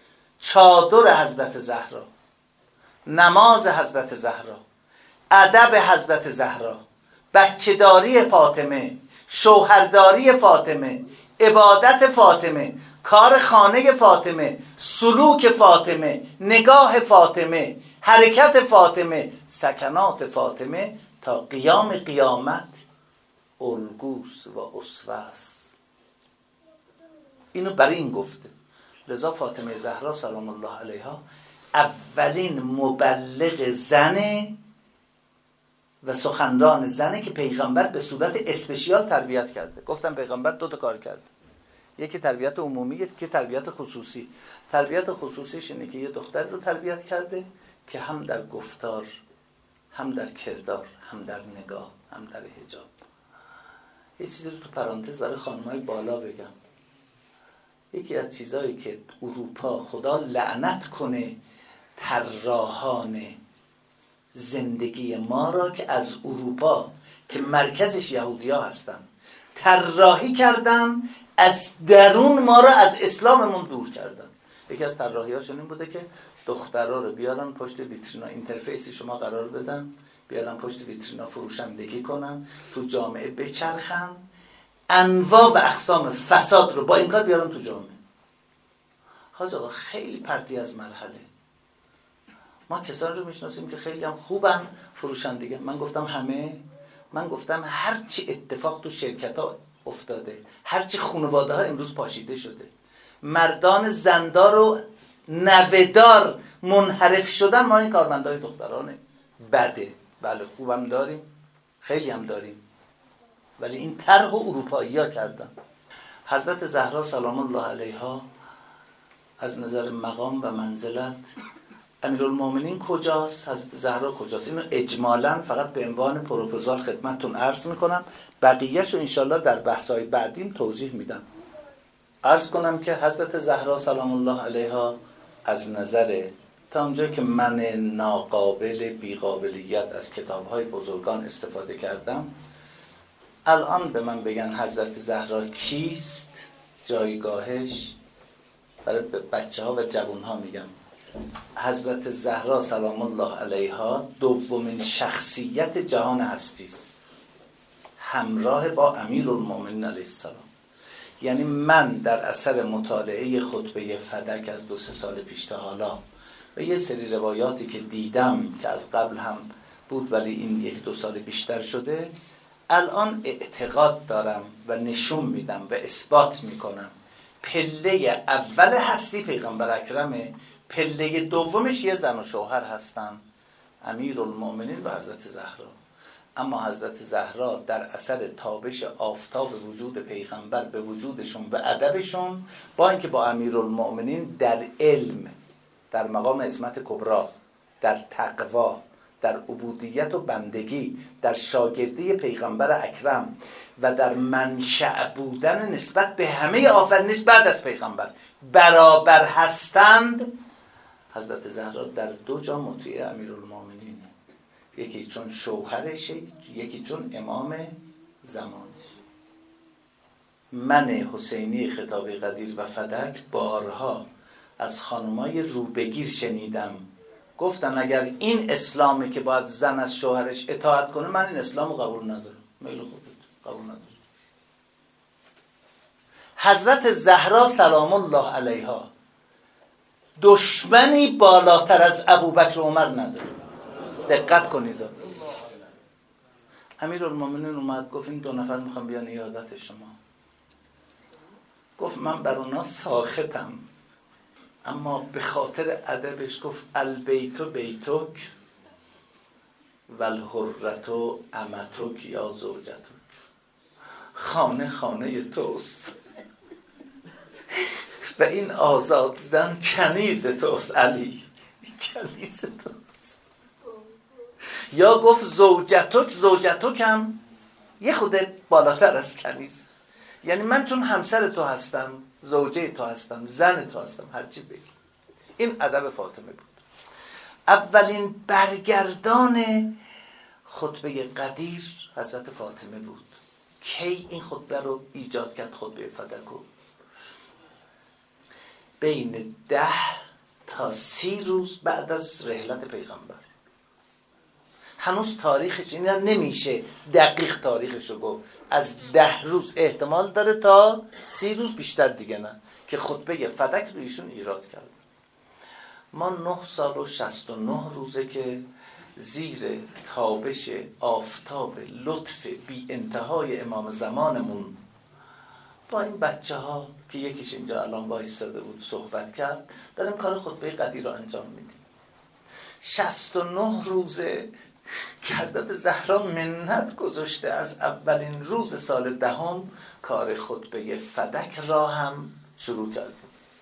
چادر حضرت زهرا، نماز حضرت زهرا، ادب حضرت زهرا، بچه‌داری فاطمه، شوهرداری فاطمه، عبادت فاطمه، کار خانه فاطمه، سلوک فاطمه، نگاه فاطمه، حرکت فاطمه، سکنات فاطمه تا قیام قیامت الگوست و اسوه است. اینو برای این گفته. لذا فاطمه زهرا سلام الله علیها اولین مبلغ زنه و سخنران زنه که پیغمبر به صورت اسپشیال تربیت کرده. گفتم پیغمبر دو تا کار کرده، یکی تربیت عمومی، یکی تربیت خصوصی. تربیت خصوصیش اینه که یه دختر رو تربیت کرده که هم در گفتار، هم در کردار، هم در نگاه، هم در حجاب. یه چیزی رو تو پرانتز برای خانم‌های بالا بگم. یکی از چیزایی که اروپا خدا لعنت کنه طراحان زندگی ما را که از اروپا که مرکزش یهودی‌ها هستن طراحی کردن، از درون ما را از اسلاممون دور کردن. یکی از طراحی‌هاشون این بوده که دخترها رو بیارن پشت ویترینا، اینترفیسی شما قرار بدن، بیارن پشت ویترینا فروشندگی کنن، تو جامعه بچرخن، انواع و اقسام فساد رو با این کار بیارن تو جامعه. حاج آقا خیلی پرتی از مرحله. ما کسانی رو میشناسیم که خیلی هم خوبن فروشندگی. من گفتم همه؟ من گفتم هرچی اتفاق تو شرکت ها افتاده، هرچی خانواده ها امروز پاشیده شده، مردان زندار و نودار منحرف شدن، ما این کارمندای دخترانه بده. بله خوبم داریم، خیلی هم داریم، ولی این طرح اروپایی ها کردن. حضرت زهرا سلام الله علیها از نظر مقام و منزلت، امیرالمومنین کجاست، حضرت زهرا کجاست، اینو اجمالاً فقط به عنوان پروپوزال خدمتتون عرض میکنم، بقیه‌شو انشالله در بحث‌های بعدیم توضیح میدم. عرض کنم که حضرت زهرا سلام الله علیها از نظر تا اونجایی که من ناقابل بیقابلیت از کتاب‌های بزرگان استفاده کردم، الان به من بگن حضرت زهرا کیست، جایگاهش، برای بچه ها و جوان ها میگم، حضرت زهرا سلام الله علیها دومین شخصیت جهان هستی است، همراه با امیرالمومنین علیه السلام. یعنی من در اثر مطالعه خطبه فدک از دو سه سال پیش تا حالا و یه سری روایاتی که دیدم که از قبل هم بود ولی این یک دو سال بیشتر شده، الان اعتقاد دارم و نشون میدم و اثبات میکنم پله اول هستی پیغمبر اکرمه، پله دومش یه زن و شوهر هستن، امیرالمومنین و حضرت زهرا. اما حضرت زهرا در اثر تابش آفتاب وجود پیغمبر به وجودشون و ادبشون، با اینکه با امیرالمومنین در علم، در مقام عصمت کبرا، در تقوا، در عبودیت و بندگی، در شاگردی پیغمبر اکرم و در منشأ بودن نسبت به همه آفرینش بعد از پیغمبر برابر هستند، حضرت زهرا در دو جا مطیع امیرالمومنین، یکی چون شوهرش، یکی چون امام زمانش. من حسینی خطابی قدیر و فدک بارها از خانمای روبگیر شنیدم گفتن اگر این اسلامی که باید زن از شوهرش اطاعت کنه، من این اسلام رو قبول ندارم. میل خودت قبول ندارم. حضرت زهرا سلام الله علیها دشمنی بالاتر از ابوبکر و عمر نداره. دقت کنید. امیرالمومنین اومد گفت این دو نفر میخوام بیان عیادت شما. گفت من بر اونا ساختم، اما به خاطر ادبش گفت البیت بیتک والحرة امتک یا زوجتک، خانه خانه توست و این آزاد زن کنیز توست علی، کنیز توست. یا گفت زوجتک، زوجتک هم یه خود بالاتر از کنیز. یعنی من چون همسر تو هستم، زوجه تو هستم، زن تو هستم، هرچی بگی. این ادب فاطمه بود. اولین برگردان خطبه قدیر حضرت فاطمه بود. کی این خطبه رو ایجاد کرد؟ خطبه فدکو بین ده تا سی روز بعد از رحلت پیغمبر. هنوز تاریخش این نمیشه دقیق تاریخش رو گفت، از ده روز احتمال داره تا سی روز، بیشتر دیگه نه، که خطبه فدک رو ایشون ایراد کرد. ما نه سال و شصت و نه روزه که زیر تابش آفتاب لطف بی انتهای امام زمانمون با این بچه ها که یکیش اینجا الان وایستاده بود صحبت کرد، داریم کار خطبه قدیر رو انجام میدیم. شصت و نه روزه که حضرت زهرا منت گذاشته از اولین روز سال دهم کار خطبه فدک را هم شروع کردیم.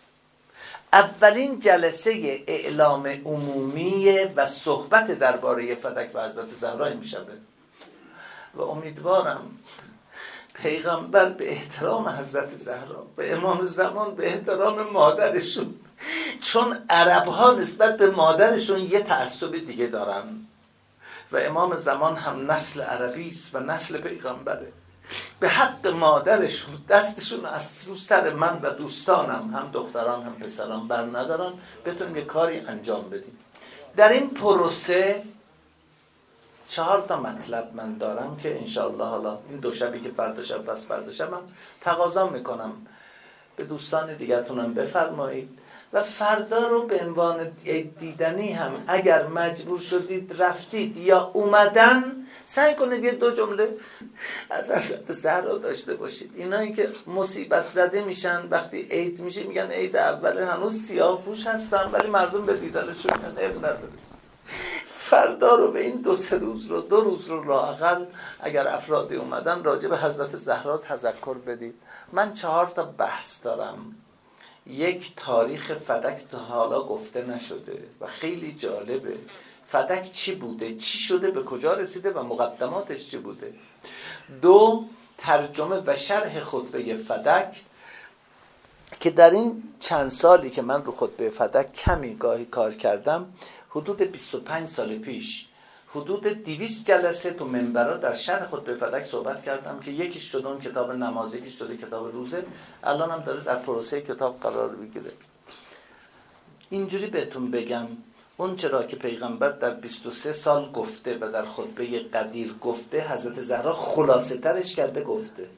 اولین جلسه اعلام عمومی و صحبت درباره فدک و حضرت زهرا این شبه و امیدوارم پیغمبر به احترام حضرت زهرا و امام زمان به احترام مادرشون، چون عرب ها نسبت به مادرشون یه تعصب دیگه دارن و امام زمان هم نسل عربی است و نسل پیغمبره، به حق مادرشون دستشون از رو سر من و دوستانم، هم دختران هم پسران، بر ندارن بتونیم یه کاری انجام بدیم. در این پروسه چهار تا مطلب من دارم که انشاءالله حالا این دو شبی که فردا شب پس فردا شب من تقاضا میکنم به دوستان دیگرتونم بفرمایید و فردا رو به عنوان دیدنی هم اگر مجبور شدید رفتید یا اومدن، سعی کنید یه دو جمله از حضرت زهرا داشته باشید. اینایی که مصیبت زده میشن وقتی عید میشه میگن عید اوله هنوز سیاه پوش هستن ولی مردم به دیدارشون میگن عیب نداره. فردا رو به این دو سه روز رو دو روز رو لااقل اگر افرادی اومدن راجع به حضرت زهرا تذکر بدید. من چهار تا بحث دارم. یک، تاریخ فدک تا حالا گفته نشده و خیلی جالبه. فدک چی بوده، چی شده، به کجا رسیده و مقدماتش چی بوده. دو، ترجمه و شرح خطبه فدک که در این چند سالی که من رو خطبه فدک کمی گاهی کار کردم، حدود بیست و پنج سال پیش حدود دویست جلسه تو منبرها در شرح خطبه فدک صحبت کردم که یکیش شده اون کتاب نماز، یکیش شده کتاب روزه، الان هم داره در پروسه کتاب قرار بگیره. اینجوری بهتون بگم اون چرا که پیغمبر در بیست و سه سال گفته و در خطبه قدیر گفته، حضرت زهرا خلاصه ترش کرده گفته.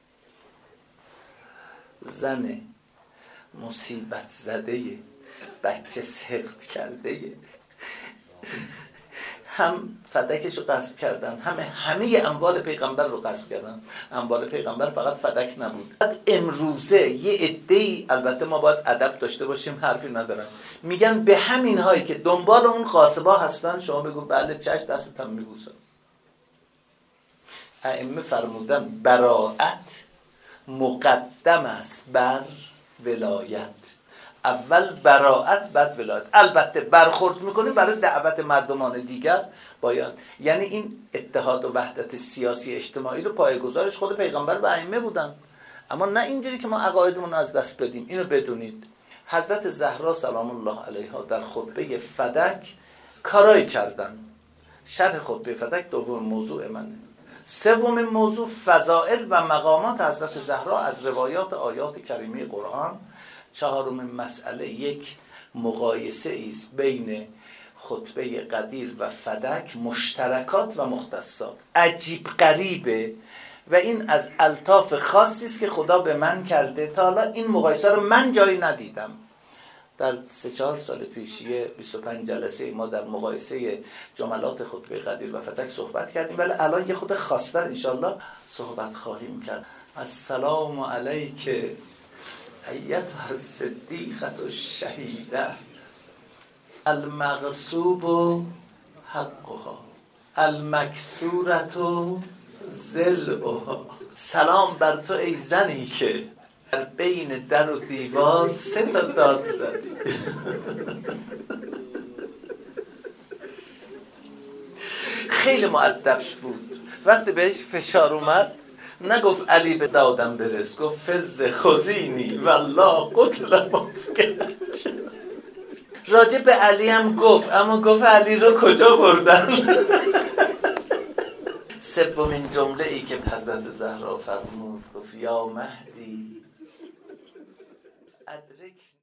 زن مصیبت زده، بچه سقط کرده، هم فدکش رو غصب کردن، همه همه اموال پیغمبر رو غصب کردن. اموال پیغمبر فقط فدک نبود. امروزه یه عده‌ای، البته ما باید ادب داشته باشیم، حرفی ندارم، میگن به همین هایی که دنبال اون غاصبا هستن شما بگو بله چشم دستتم میبوسم. ائمه فرمودن براءت مقدم است بر ولایت. اول براءت بعد ولایت. البته برخورد میکنیم برای دعوت مردمان دیگر باید، یعنی این اتحاد و وحدت سیاسی اجتماعی رو پایه‌گذارش خود پیغمبر و ائمه بودن، اما نه اینجوری که ما عقایدمون از دست بدیم. اینو بدونید حضرت زهرا سلام الله علیها در خطبه فدک کارایی کردن. شرح خطبه فدک دوم موضوع منه. سوم موضوع فضائل و مقامات حضرت زهرا از روایات آیات کریمه قرآن. چهارم مسئله یک مقایسه است بین خطبه قدیر و فدک، مشترکات و مختصات. عجیب غریبه و این از الطاف خاصی است که خدا به من کرده. تا حالا این مقایسه رو من جایی ندیدم. در سه چهار سال پیشیه بیست و پنج جلسه ما در مقایسه جملات خطبه قدیر و فدک صحبت کردیم، ولی الان یه خود خاص‌تر انشالله صحبت خواهیم کرد. السلام علیک ایتها الصدیقة الشهیده المغصوب حقها المکسورة ضلعها. سلام بر تو ای زنی که در بین در و دیوار سه تا داد زدی. خیلی مؤدب بود وقتی بهش فشار اومد نگفت علی به دادم برس، گفت فز خزینی والله قتل مفکر. راجع به علی هم گفت، اما گفت علی رو کجا بردن؟ سومین جمله ای که حضرت زهرا فرمود، گفت یا مهدی ادرک